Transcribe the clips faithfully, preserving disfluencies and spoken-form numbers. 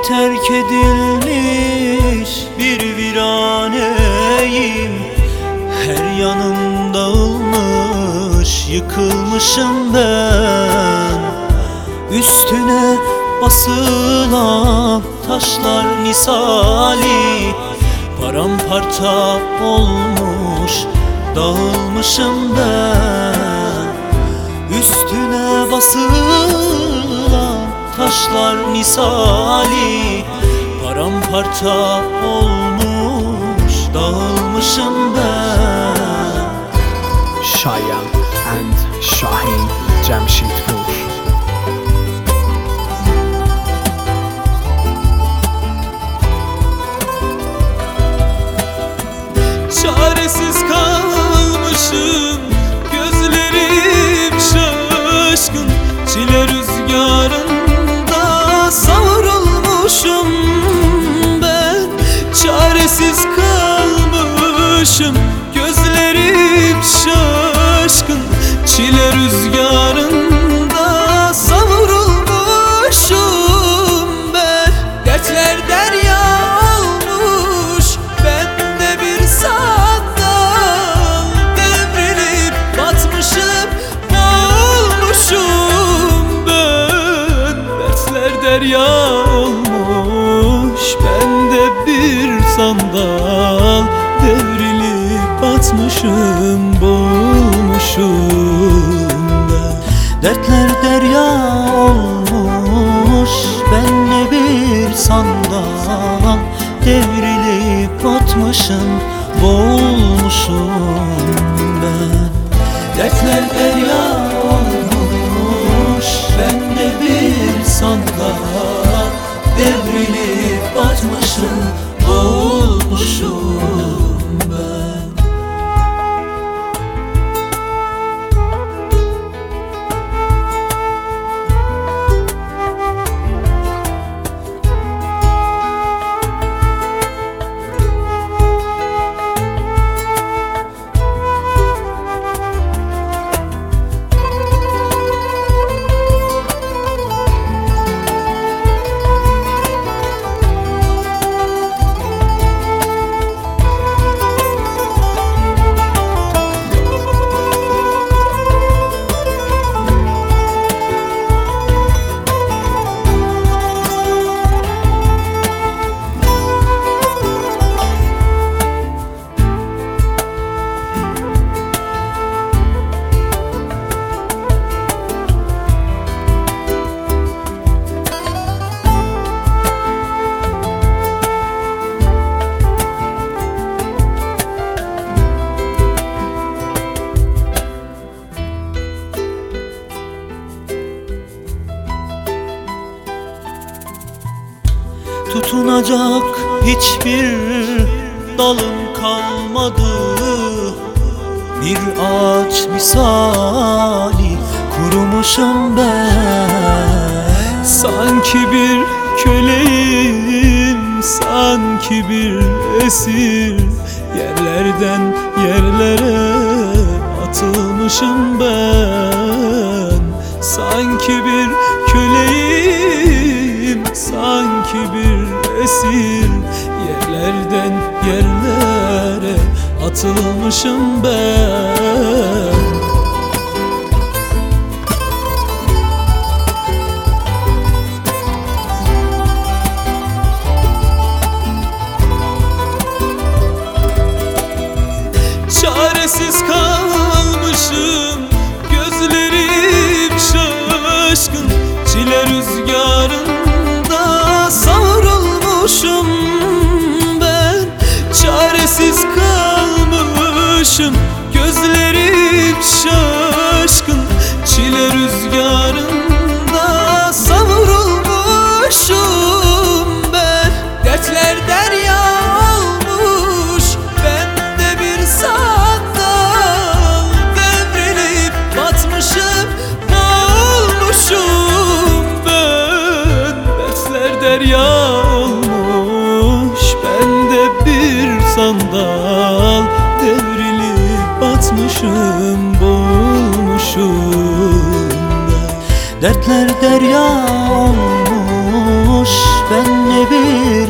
terk edilmiş bir viraneyim. Her yanım dağılmış, yıkılmışım ben. Üstüne basılan taşlar misali paramparça olmuş, dağılmışım ben. Üstüne basılan taşlar misali paramparça olmuş, dağılmışım ben. Shayan and Shahin Jamshedpur. Çaresiz kalmışım, gözlerim şaşkın. Çile rüzgarında savrulmuşum ben. Çaresiz kalmışım, gözlerim şaşkın. Çile rüzgarında savrulmuşum ben. Dertler derya olmuş, bende bir sandal. Devrilip batmışım, boğulmuşum ben. Dertler derya olmuş, bende bir sandal. Devrilip batmışım, boğulmuşum ben. Dertler derya olmuş, bende bir sandal. Devrilip batmışım, boğulmuşum ben. Dertler derya olmuş, bende bir sandal. Devrilip batmışım, boğulmuşum ben. Tutunacak hiçbir dalım kalmadı. Bir ağaç misali kurumuşum ben. Sanki bir köleyim, sanki bir esir. Yerlerden yerlere atılmışım ben. Sanki bir köleyim, sanki bir esir. Yerlerden yerlere atılmışım ben. Çaresiz kalmışım, gözlerim şaşkın. Çile rüzgarında savrulmuşum ben. Çaresiz kalmışım, gözlerim şaşkın. Çile rüzgarında savrulmuşum ben. Dertler derya olmuş, bende bir sandal. Devrilip batmışım, boğulmuşum ben. Dertler derya olmuş, bende bir sandal. Devrilip batmışım, boğulmuşum ben. Dertler derya olmuş, benle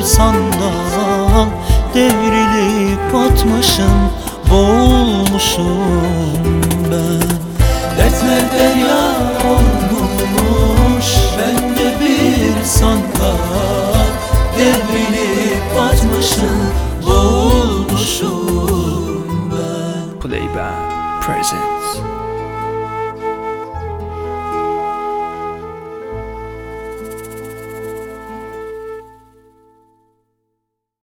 sandal devrilip atmışım, boğulmuşum ben. Dertler derya olmuş, ben de bir sandal devrilip atmışım, boğulmuşum ben. Playback present.